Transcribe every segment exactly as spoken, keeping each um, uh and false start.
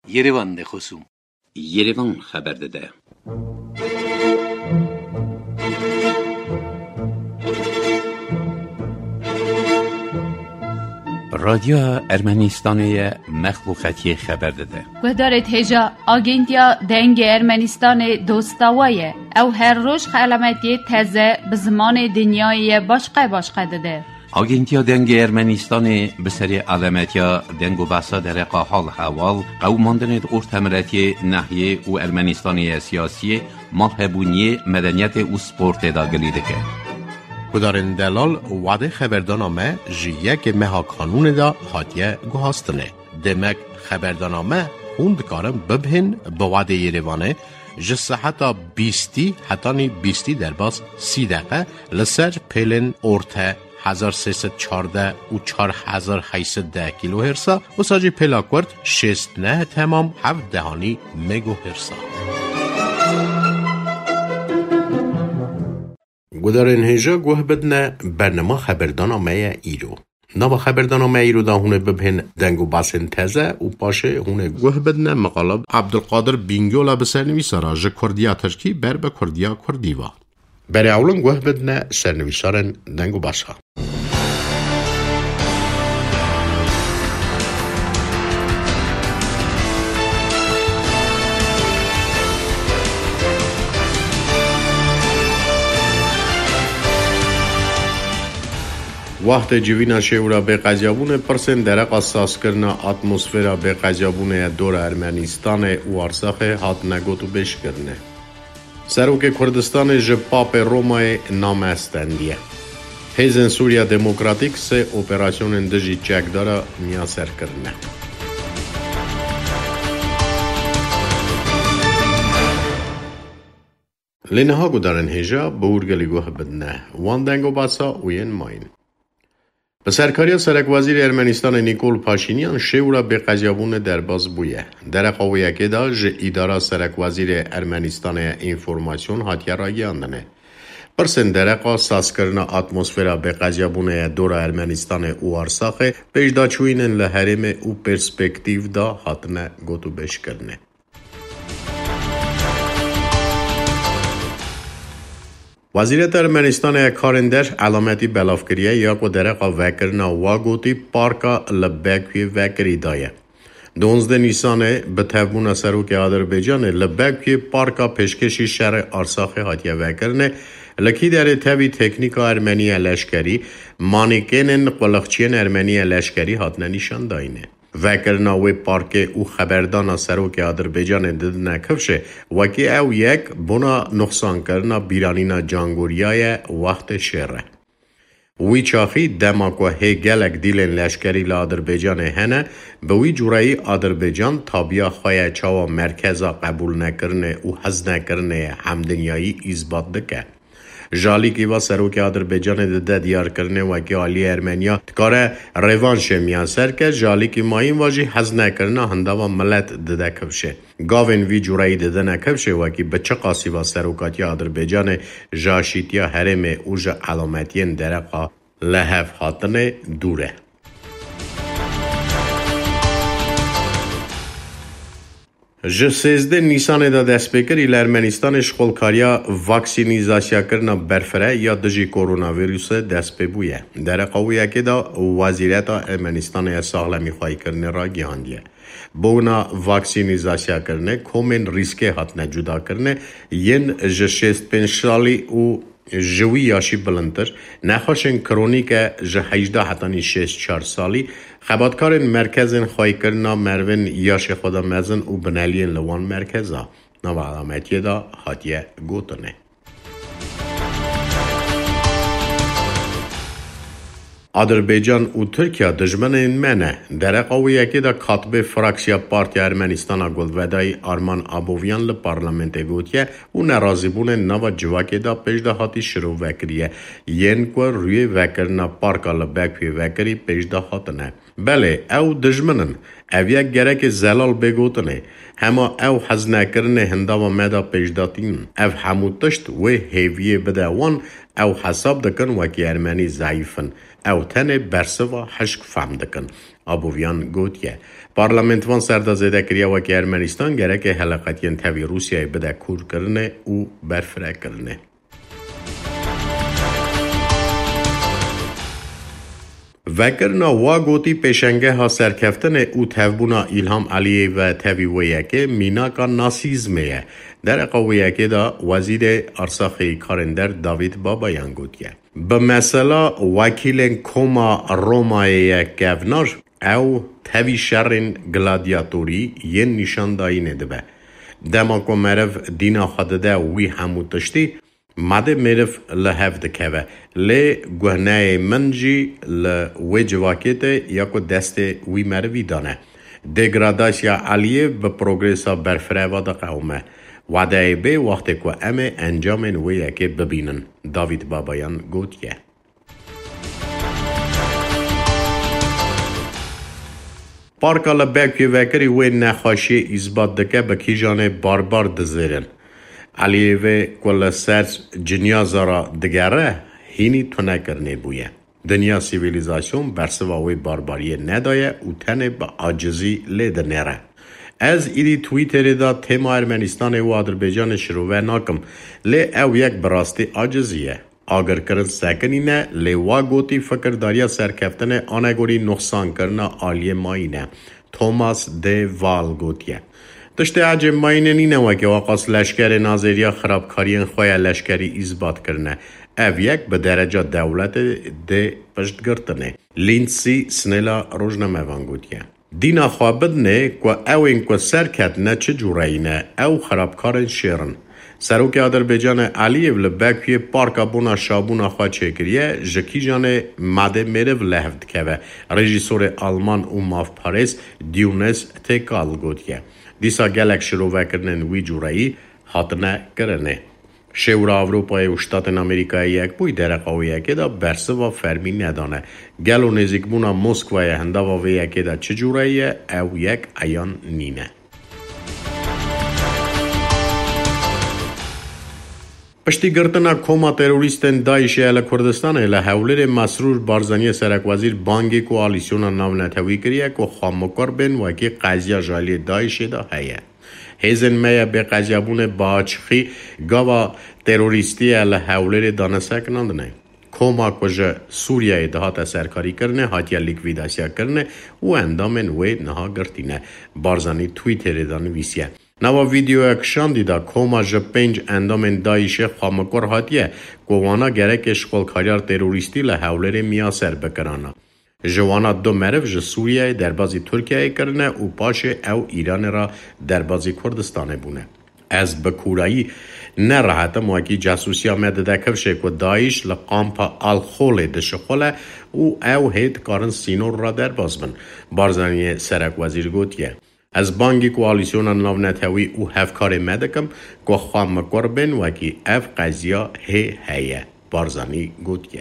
Yerevan de خصوم Yerevan خبر داده. رادیو ارمنستان مخلوقاتی خبر داده. و دارد هجا آگنتیا دنگ ارمنستان دوستاویه او هر روز علامتی تازه به زمان دنیای باشقه باشقه داده. آگنتیا دنگ ارمنستان به سری علامتیا دنگ و بحثا در حال حوال قوماندن ارتمرتی نحیه و ارمنستانی سیاسی مرحبونی مدنیت و سپورت داگلیده که کدارن دلال وعده خبردانامه جیه که مها قانون دا حاتیه گوهاستنه. دمک خبردانامه خوند کارم ببهن با وعده یریوانه جسه حتی بیستی حتی نی بیستی در باز سی دقیقه لسر پیلن ارته هزار سیصد چارده و چار هزار هیصد ده کیلو هرسا و ساجی پیلا کرد شست نه تمام هفت دهانی مگو هرسا. گدارن هجا گوه بدنه برنامه خبردانامه ایرو. نوا خبردانامه ایرو دا هونه ببهن دنگو باسن تزه و پاشه هونه گوه بدنه مقالب عبدالقادر بینگولا بسر نویسارا جه کردیا ترکی بر به کردیا کردیوا. برای اولن گوه بدنه سرنویسارن دنگو باسا. وقت جوینا شورا به قجابون پرسن درق اساس کرنا اتمسفرا به قجابون دور ارمنستان و ارساخ هات نگوتو بش کرنه. سروک کردستان جپاپ رومای نام استندیه. هیزن سوریا دموکراتیک سه اپراسیون دجی چکدارا میاسر کرنه. لینها گدارن هجا بورگلی گوه بدنه. وان دنگو باسا وین ماین. به سرکاری سرک وزیر ارمنستان نیکول پاشینیان شورا به قجابون درباز بویه. در قویه که دا جه اداره سرک وزیر ارمنستان اینفورماسیون هاتیه را گیاندنه. پرسن درقا ساس کرنا اتمسفرا به قجابون دور ارمنستان او ارساخه پیشدا چوینن لحرم او پرسپکتیو دا هاتنه گوتو بش کرنه. وزیرت ارمنستان کارندر علامتی بلافکریه یا قدرقا وکرنا واگوتی پارکا لبکوی وکری دایه. دونزده نیسانه به تبون سروک آذربایجان لبکوی پارکا پیشکشی شهر ارساخ هاتیه وکرنه لکی در تبی تکنیکا ارمنی لشکری مانیکنن قلقچین ارمنی لشکری هاتنه نیشان داینه. وکرنا وی پارک او خبردانا سروک آذربایجان دد نکفشه وکی او یک بنا نقصان کرنا بیرانینا جانگوریای وقت شهره. وی چاخی دماغ و هی گلک دیلن لشکری لآذربایجان هنه به وی جورایی آذربایجان تابیا خواه چاوا مرکزا قبول نکرنه و حز نکرنه همدنیایی ایزباد دکه. جالی که و سروک آذربایجان ده دیار کرنه و که آلی ارمنیا تکاره روانش میانسر که جالی که ماین واجی حز نکرنه هنده و ملت ده کبشه. گاوین وی جورایی ده نکبشه و که بچه قاسی و سروکاتی آذربایجان جاشیتیا هرم اوج علامتین درقا لحف حاطنه دوره. جه سیزده نیسان دا دست بکر ایل ارمنستان شخولکاریا واکسینیزاسیا کرنا برفره یا دجی کورونا ویروس دست ببویه. در قویه که دا وزیرت ارمنستان ساغلمی خواهی کرنه را گیاندیه. بونا واکسینیزاسیا کرنه کومن ریسکه هاتنه جدا کرنه ین جه شیست پنشالی و جوی یاشی بلندتر نخوشن کرونیک جه هجده حتانی شیست چار سالی خباتکارن مرکزن خواهی کرنا مروین یاش خدا مزن و بنالین لوان مرکزا نو علامتیه دا حاتیه گوتنه. آذربایجان و ترکیه دشمن منه در قویه که دا کاتب فراکسیا پارتی ارمنستان گلودای آرمان آبویان لپارلمنت گوتیه و نرازی بونه نو جواکی دا پیشده هاتی شروع وکریه ین که روی وکرنا پارکا لبکوی وکری پیشده هاتنه. بله او دشمنن او یک گرک زلال بگوتنه هما او حز نکرنه هنده و مدا پیشداتین او همو تشت و هیویه بده وان او حساب دکن وکی ارمنی ضعیفن او تن برسوا حشک فهم دکن. آبویان گوتیه. پارلمنتوان سردازده کریا وکی ارمنستان گره که حلقاتین تاوی روسیای بده کور کرنه او برفره کرنه. وکرنا وا گوتی پیشنگه ها سرکفتن او تفبونا ایلهام علیه و تاوی ویکه میناکا ناسیزمه در قویکه دا وزیر ارساخی کارندر داوید بابایان گوتیه. به مثلا وکیل کوما رومای گونار او تاوی شرین گلادیاتوری یه نشان داینه دبه. دما که مرف دینا خدده وی همو تشتی ماده مرف لحف دکوه لی گهنه منجی لوی جواکیته یا که دست وی مروی دانه. دگراداسیا علیه به پروگرسا برفره و دا قومه. وعده به وقتی که امه انجام وی که ببینن. داوید بابایان گوتیه. پارکا لبکی وکری وی نخاشی ازباد دکه بکی جانه بار بار دزیرن. علیه و کل سرچ جنیا زارا دگره هینی تونه کرنه بویه. دنیا سیویلیزاسیون برسواوی بارباریه ندایه و تنه با عاجزی لیده نره. از ایدی تویتری دا تیما ارمنستان و آذربایجان شروع ناکم لی او یک براستی عاجزیه. آگر کرن سکنی نه لی واگوتی فکر داریا سرکفتن آنگوری نقصان کرنا آلیه ماینه. توماس دی وال گوتیه. دشته عجب ماینه نینه و که واقعاس لشکر نازریا خرابکارین خواه لشکری اثبات کرنه. او یک به درجه دولت ده پشت گرتنه. لینسی سنلا روزنامه وانگوتیه. دینا خوابد نه که او این که سرکت نه چه جوره نه او خرابکارن شیرن. سروک آذربایجان علیو لبکوی پارکا بونا شابونا خواه چکریه جکی جانه ماده میرو لحفت که و رژیسور آلمان و ماف پاریس دیونس تکال گوتیه. دیسا گلک شروع وکرنن وی جورایی حاطنه کرنه. شورا اروپای و شتات امریکای یک بوی درقاوی یکی دا برسه و فرمی ندانه. گلو نزیک بونا موسکوای هندا و یکی دا چه جوراییه او یک ایان نینه. پشتی گرتنا کوما تروریستن دایش ال کردستان ال حولر مسرور بارزانی سرک وزیر بانگی کوالیسیون ناو نتوی کریه که خامکار بین و که قضیه جالی دایش دا هیه. هیزن میا به قضیبون باچخی گاوا تروریستی ال حولر دانسک ناندنه. کوما کجا سوریه دهات سرکاری کرنه هاتیا لیکویداسیا کرنه و اندامن وی نها گرتینه. بارزانی تویتر دان ویسیه. نوا ویدیو اکشان دیدا کوما جه پنج اندامن دایش خامکار هاتیه گوانا گرک اشغال کاریار تروریستی لحولر میاسر بکرانا. جوانا دو مرف جه سوریه در بازی ترکیه کرنه و پاش او ایران را در بازی کردستانه بونه. از بکورایی نه راحت مواکی جاسوسی آمده دکفشه که دایش لقامپا الخوله دشخوله و او هید کارن سینور را در باز بن. بارزانی سرک وزیر گوتیه. از بانگی کوالیسیون ناو نتوی او هفکار مدکم که خواهم مکر بین وکی اف قضیه هی هیه. بارزانی گوتیه.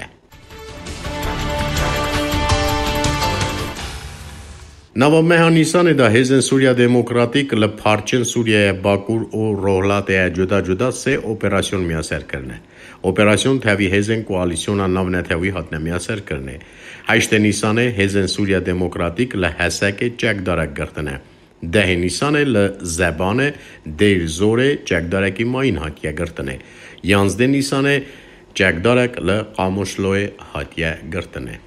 نوا مهانیسان دا هیزن سوریا دموکراتیک لپارچن سوریا باکور و روحلات جدا جدا سه اپراسیون میاسر کرنه. اپراسیون تاوی هیزن کوالیسیون ناو نتوی هات نمیاسر کرنه. هشت نیسانه هیزن سوریا دموکراتیک لحسک چک دارک گرتنه. ده نیسان لزبان دیر زور جگدارکی ماین هاتیه گرتنه. یانزده نیسان جگدارک لقاموشلوی هاتیه گرتنه.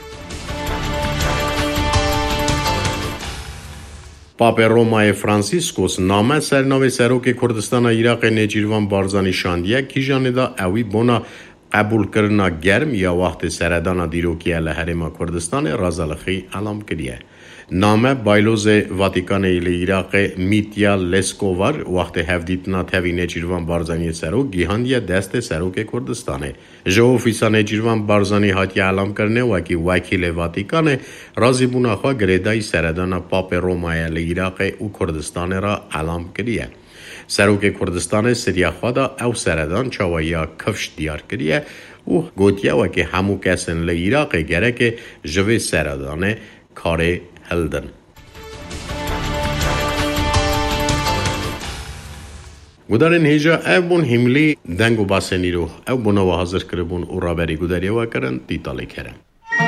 پاپ رومای فرانسیسکوس نامه سرناوی سروک کردستان عراق نجیروان بارزانی شاندیه کی جاندا اوی بونا قبول کرنا گرم یا وقت سردان دیروکیه لحرم کردستان رازالخی علام کریه. نامه بایلوز واتیکان ایل عراق میتیا لسکوور وقت هفدیتنا تاوی نجیروان بارزانی سروک گیهاندیه دست سروک کردستانه. جو اوفیسا نجیروان بارزانی هاتی علام کرنه وکی وکیل واتیکان رازی بوناخوا گریدای سردان پاپ رومای ایل عراق و کردستان را علام کریه. سروک کردستان سریا خوادا او سردان چاویا کفش دیار کریه و گوتیه وکی همو کسن لی عراق گره که جوی سردان کار هلدن. گودارن هیجا او بون هملی دنگو باسنی رو او بونا و حاضر کربون و رابری گوداری و کرن دیتالی کرن.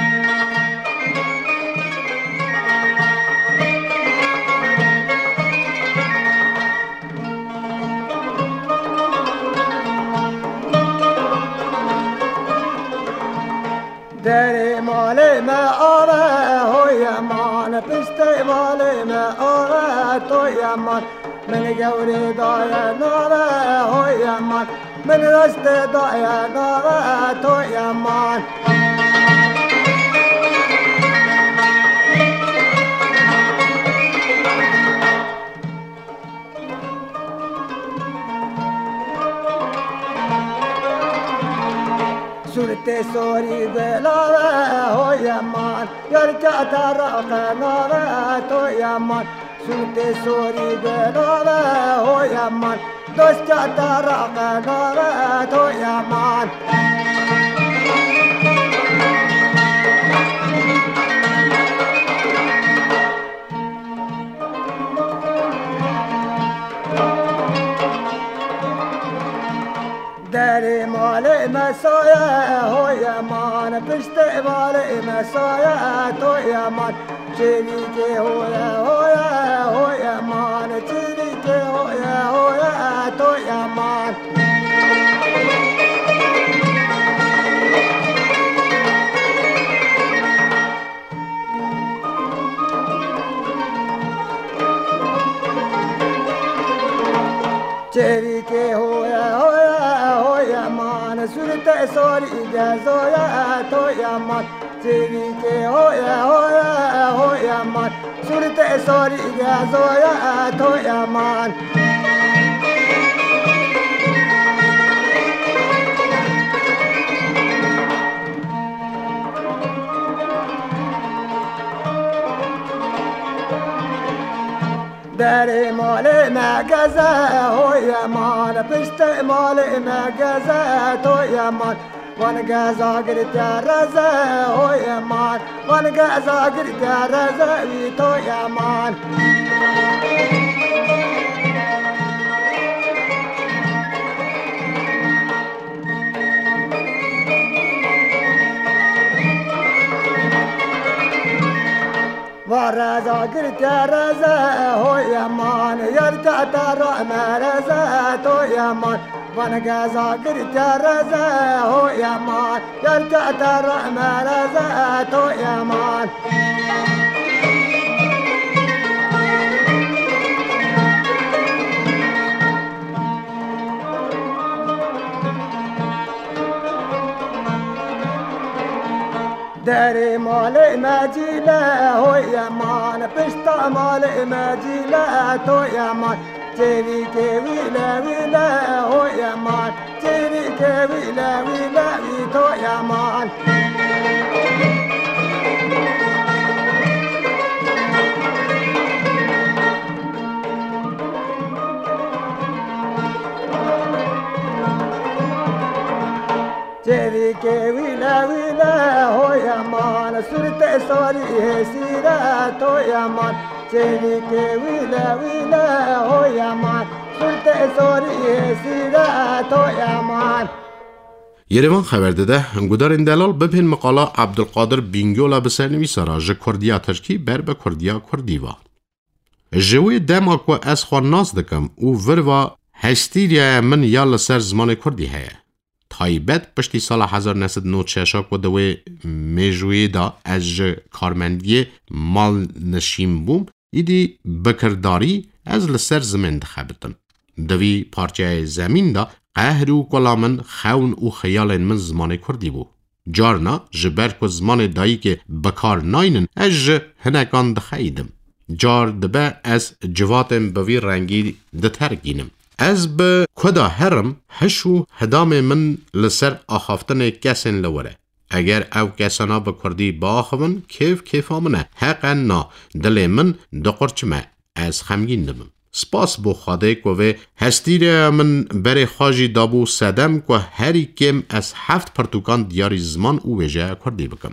دری مالی ما آره های امان پشتی مالی ما آره توی امان من گوری دای ناره های امان من رست دای ناره توی امان سورت سوری بلاوه های امان یرکا تراق ناره توی امان سورت سوری بلاوه های امان دوستا تراق ناره توی امان دری مالی مسایه های امان پشتی مالی مسایه توی امان چیلی که هویه هویه های امان چیلی که هویه هویه توی امان چیلی که هویه هویه سورت سوری جزایا توی امان چیلی که هویه هویه هویه امان سورت سوری جزایا توی امان دری مالی مگزه های امان پشت مالی مگزه توی امان وان گزا گرد رزه های امان وان گزا گرد رزه وی توی امان ورزا گرد رزه های امان یرکا ترا مرزه توی امان وان گزا گرد رزه های امان یرکا ترا مرزه توی امان دری مالی مجیله های امان پشتا مالی مجیله توی امان چیلی که ویله ویله های امان چیلی که ویله ویله وی توی امان چیلی که ویله ویله های امان سورت سوری سیره توی امان چیلی که ویله ویله های امان سورت سوری سیره توی امان یریوان خبر داده گودارن دلال بپین مقاله عبدالقادر بینگولا بسرنویس را ژ کردیا ترکی بر به کردیا کردیوا جوی دما کو از خو ناز دکم او وروا هستیریا من یا لسر زمان کردی هه تایبت پشتی سال هزار و نهصد و نود و شش کو دوی میجوی دا از ژ کارمندی مال نشیم بوم ایدی بکرداری از لسر زمین دخبتن دوی پارچه زمین دا قهر و کلامن خون و خیال من زمان کردی بو جارنا جبر کو زمان دایی که بکار ناینن از ژ هنگان دخیدم جار دبه از جواتم بوی رنگی دترگینم از به کدا هرم هشو هدام من لسر آخافتن کسین لوره اگر او کسانا به کردی باخون کیف کیف آمنه حقا نا دل من دقرچمه از خمگین دمم سپاس بو خواده که هستیر من بر خواجی دابو سدم که هری کم از هفت پرتوکان دیاری زمان او وجه کردی بکم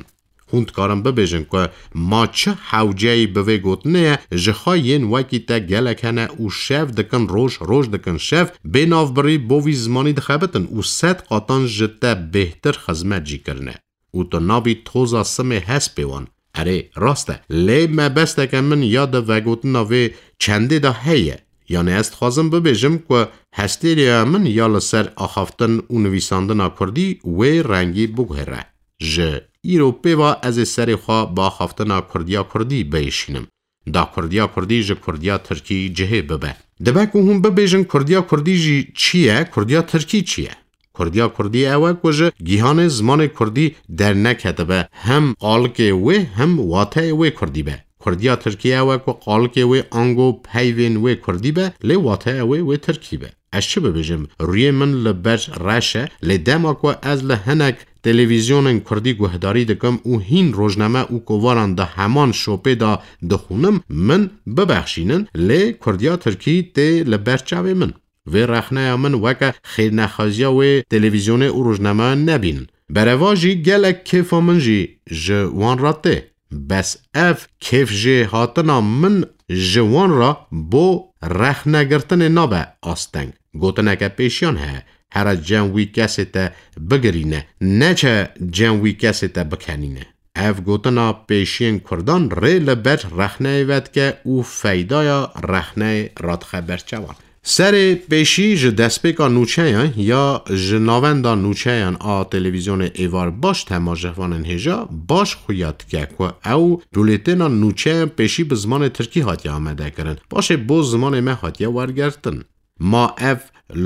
هوندکارم ببیجن که ما چه حوجهی بوی گوتنه جخواین وکی تا گلکنه و شف دکن روش روش دکن شف بیناف بری بوی زمانی دخبتن و ست قاطان جتا بهتر خزمت جی کرنه و تو نابی توزا سمه هست بیوان. اره راسته لی ما بسته که من یاد وگوتن وی چنده دا هیه یعنی است خوازم ببیجم که هستیریا من یا لسر آخافتن و نویساندن کردی وی رنگی بگهره. جه ایرو پیوا از سر خواه با آخافتن کردیا کردی بیشینم. دا کردیا کردی جه کردیا ترکی جهه ببه. دبه که هم ببیجن کردیا کردی جی چیه؟ کردیا ترکی چیه؟ کردیا کردی اوه کجه گیهان زمان کردی در نکتبه هم قالکه وی هم واته وی کردی به. کردیا ترکیه اوه که قالکه وی آنگو پیوین وی کردی به لی واته وی وی ترکی به. از چه ببیجم روی من لبرش رشه لی دما که از لحنک تلویزیون کردی گوهداری دکم او هین روزنامه او کواران ده همان شوپه دا دخونم من ببخشینن لی کردیا ترکی تی لبرچاوی من. و رخنه من وکه خیر نخازیا و تلویزیون او روزنامه نبین. برواجی گلک کیفا من جی جوان را ته. بس اف کیف جی هاتنا من جوان را بو رخنه گرتن نابه آستنگ. گوتنه که پیشیان ها. هر جنوی کسی تا بگرینه. نه چه جنوی کسی تا بکنینه. اف گوتنا پیشین کردان ری لبر رخنه ود که او فیدایا رخنه راد خبر چوان. سر پیشی ج دسپیکا نوچهان یا جناوندا نوچهان آ تلویزیون ایوار باش تماجوانن هجا باش خویاد که که او دولتنا نوچه پیشی به زمان ترکی هاتی آمده کرن باشه بو زمان ما هاتی ورگرتن. ما اف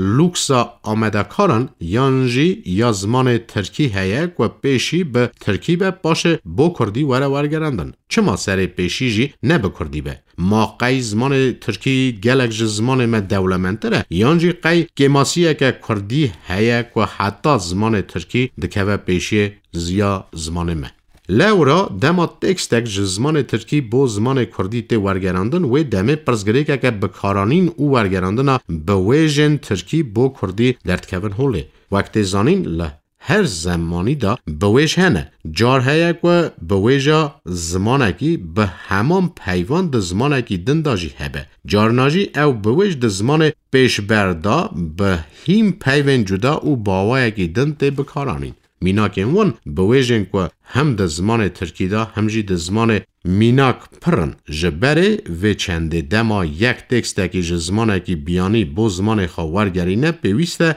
لوکسا آمده کارن یانجی یا زمان ترکی هیه که پیشی به ترکی به باشه بو کردی وره ورگرندن. چه ما سر پیشی جی نه به کردی به ما قی زمان ترکی گلک ج زمان ما دولمنتره یانجی قی گماسیه که کردی هیه که حتی زمان ترکی دکوه پیشی زیا زمان ما. لورا دما تکستک ج زمان ترکی بو زمان کردی تی ورگراندن و دمه پرزگری که که بکارانین او ورگراندن به ویژن ترکی بو کردی دردکون هوله. وقت زانین له هر زمانی دا بویش هنه جار هیا که بویجا زمانکی به همان پیوان ده زمانکی دنداجی هبه جار ناجی او بویج ده زمان پیش بردا به هیم پیوان جدا او باوایکی دند تی بکارانین. میناک وان بویجن که هم ده زمان ترکی دا همجی ده زمان میناک پرن جبره و چنده دما یک تکسته که زمانه که بیانی بو زمان خواهرگرینه پیوسته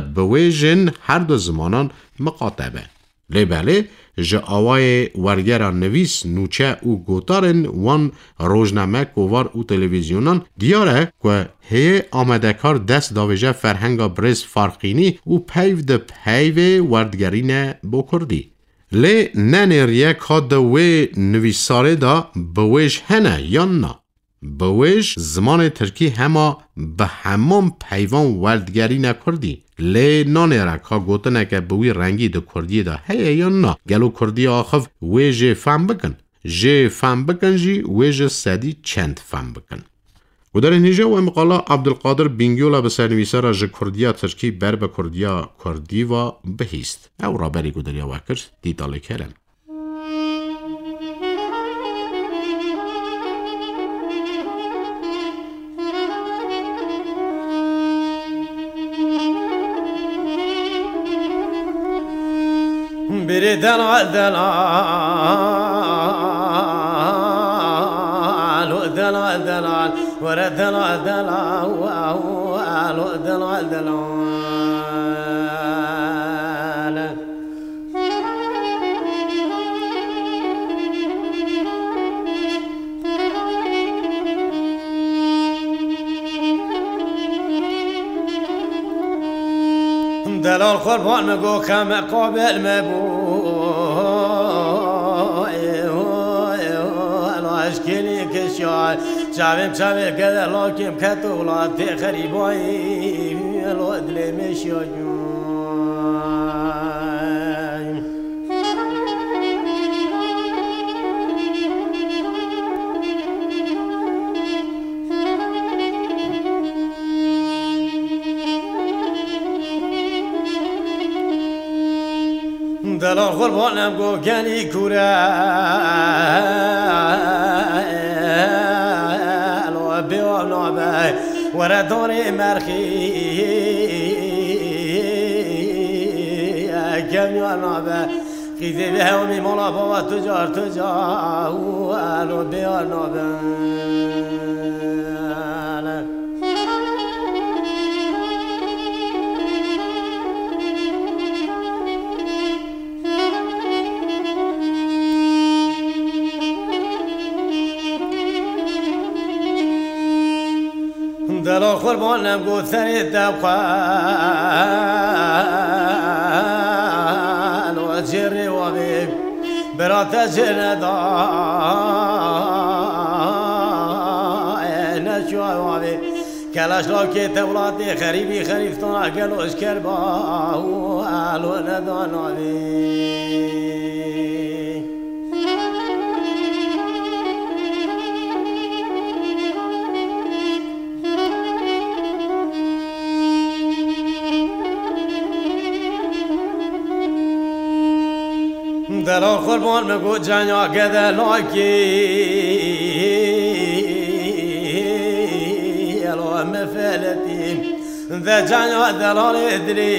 لبویجن هر دو زمانان مقاطبه. لباله جه آوای ورگران نویس نوچه او گوتارن وان روزنامه کووار او تلویزیونان دیاره که هی آمدکار دست داویجه فرهنگا برز فرقینی او پیو ده پیو وردگرینه بو کردی. لی ننیریه که دوی نویساره دا بویش هنه یا نه. بویش زمان ترکی همه به همان پیوان وردگری نکردی. لی نانیره که گوتنه که بوی رنگی ده کردی دا هیه یا نه. گلو کردی آخف وی جه فهم بکن. جه فهم بکن جی وی جه سدی چند فهم بکن. و در اینجا و مقاله عبدالقادر بینگیولا به سرنویسه را جه کردیا ترکی بر به کردیا کردی و بهیست. او را بری گودریا وکر دیداله کرن. بری دلال دلال دلال دلال ورا دلال دلال دلال دلال دلال قربان مگو کم قابل مبو اشکلی کشیار چاویم چاویم کده لاکیم کتولات خریبایی لودلی میشیاجون دل قربانم گو گنی کوره الو بیو نابه وردانی مرخی کمیو نابه خیزی به همی مولا بابا تجار تجار الو بیو نابه دل قربانم گو سری دبخان و جری و بی برات جر دای نشو و بی کلاش لاکی تولادی خریبی خریفتان گلوش کربا و الو ندانا بی دل قربان مگو جنیا گده لاکی الو مفلتی ذا جنیا دلال ادری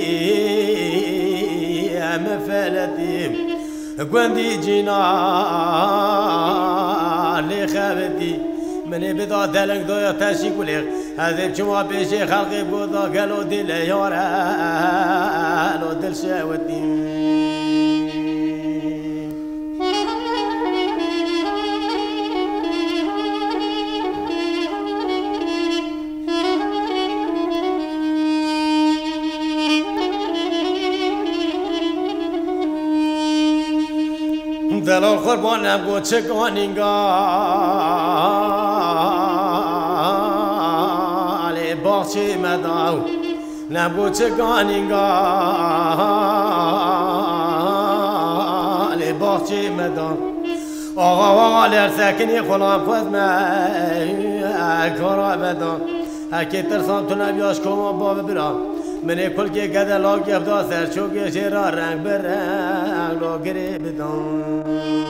مفلتی گوندی جینا لی خبتی منی بدا دلنگ دویا تشی کلیق هذیب چما پیشی خلقی بودا گلو دل یاره الو دل شاوتی دلال قربانم گو چکانینگال باخچه مداو نبگو چکانینگال باخچه مداو آقا آقا لرسکنی خلام خود من کارا بدان هرکی ترسان تو نبیاش کما باب برام منی کل که گده لاغ گفتا سر چوگه شیرا رنگ بر رنگ لاغری بدان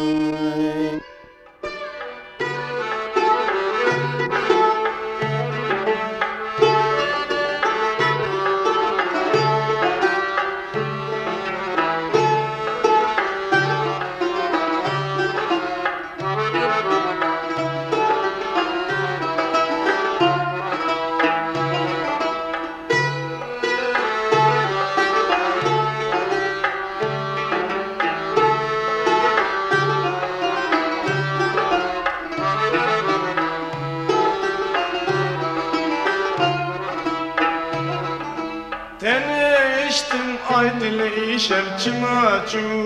aydın işer çımaçu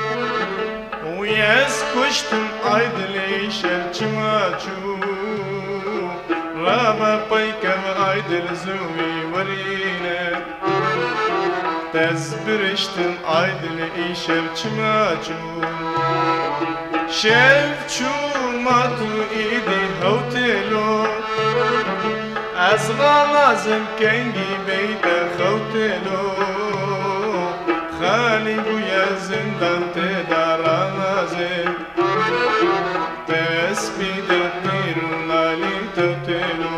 Uyez kuştum aydın işer çımaçu Raba paykem aydın zuvi varine Tezbiriştin aydın işer çımaçu Şevçu matu idi havtelo Azga lazım kengi beyde havtelo خالی گویا زندان ته دارانازه تسبید نیرون لالی تتلو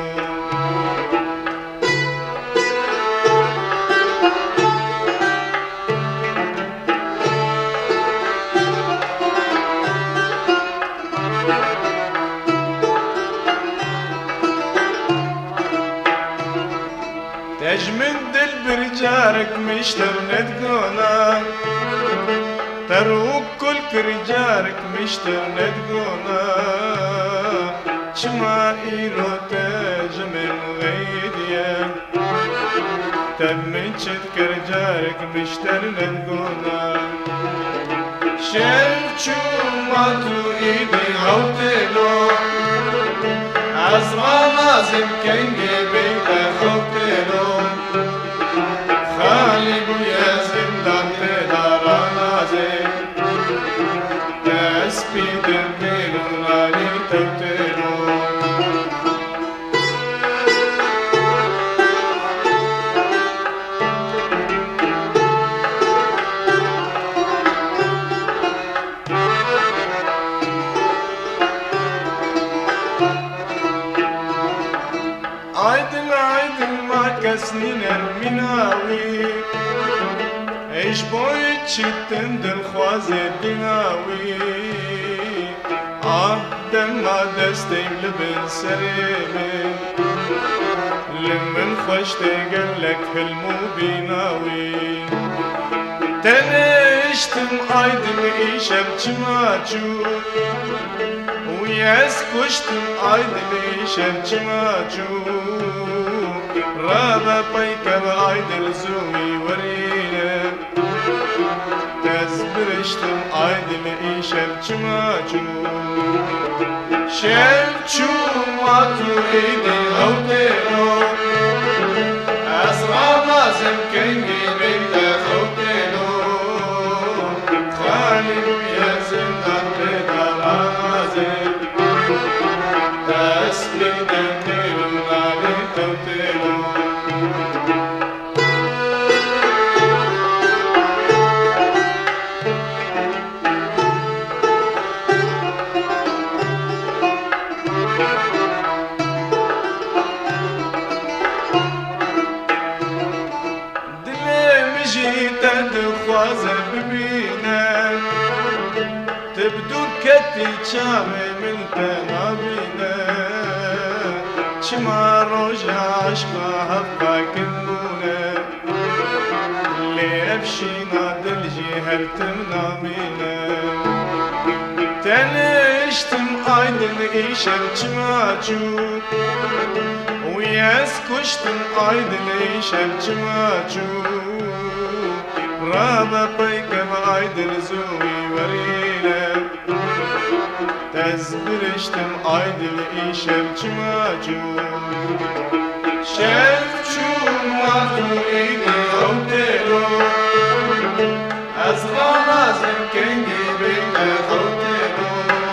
تجمد دل برجارك مشتر ندقونا تروك كل كرجارك مشتر ندقونا شما إيرو تجمل غيديا تبمنشد كرجارك مشتر ندقونا شلچو ماتو إيدي هوتلو عزما لازم كنجي بيتا خوتلو خالی گویا زندان تدارانازه تسبید نیرون لالی توتلو بوی چیتن دل خوازه دیناوی آه دما دستیم لبن سریم لمن خوش تگل لک حلمو بیناوی تنشتم آیدم ایشم چماچو ویس کشتم آیدم ایشم چماچو رابا پیکم آیدل زوی ورینه تزبرشتم آیدم ایشم چماچو شم چوماتو ایدی غوتنو از غامازم کنگی بیده خوتنو خالی روی زندان بیدار آمازم دست بیدن تیرم نالی خوتنو تبدو چامه من تنابینه چما روژا عشقا حقا کنونه لیفشینا دل جهلتم نامینه تنشتم آیدن ایشم چماچو ویس کشتم آیدن ایشم چماچو رابا پیکم آیدن زوی ورینه تزبرشتم آیدل ایشم چماچو شف چوماتو ایدی خوتلو از غامازم کنگی بیده خوتلو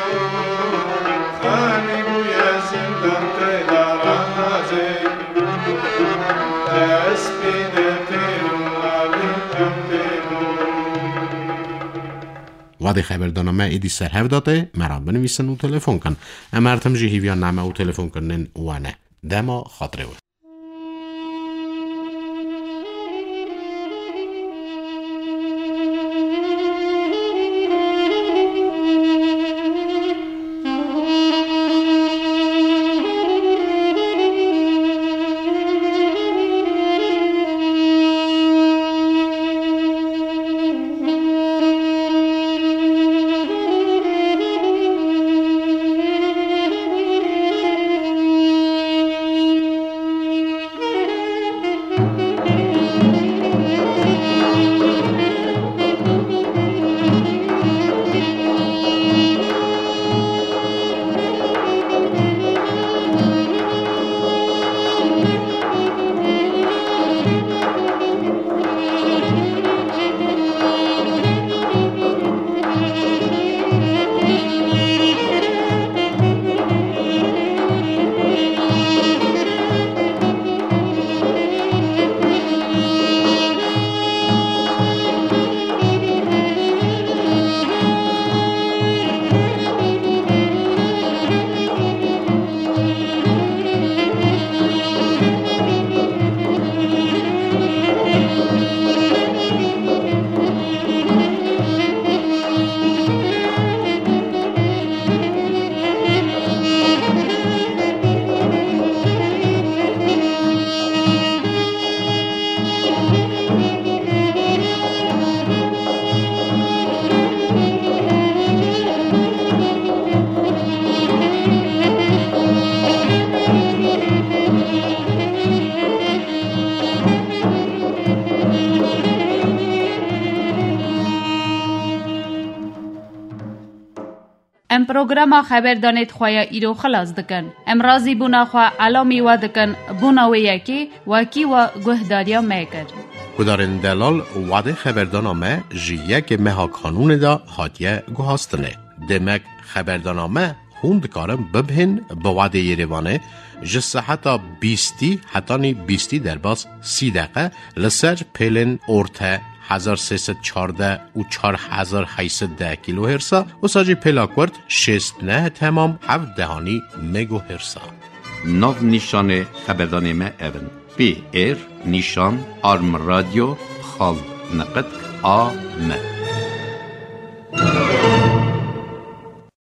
خانی بوی زندان تیدار آمازم تسبیده تیرون آبی خوتلو وادی خبردانامه ایدی سرهف داده مرام بنویسن و تلفن کن امرتم جی هیویان نامه و تلفن کنن وانه دما خاطره و ام پروگرام خبر دانید خواه ایرو خلاص دکن. ام رازی بونا خواه علامی و دکن بونا و یکی وکی و گهداریا میکر. کدارن دلال وعده خبردانامه جیه که مها کانون دا حادیه گوهاستنه. دمک خبردانامه هوند کارم ببهن با وعده یریوانه جسه حتی بیستی حتی نی بیستی در باز سی دقیقه لسر پیلن ارته هزار سیصد چارده و چار هزار هیصد ده کیلو هرسا و ساجی پلاکورد شست نه تمام هفت دهانی مگو هرسا. نو نشان خبردانامه اون پی ایر نشان آرم رادیو خال نقدك آ م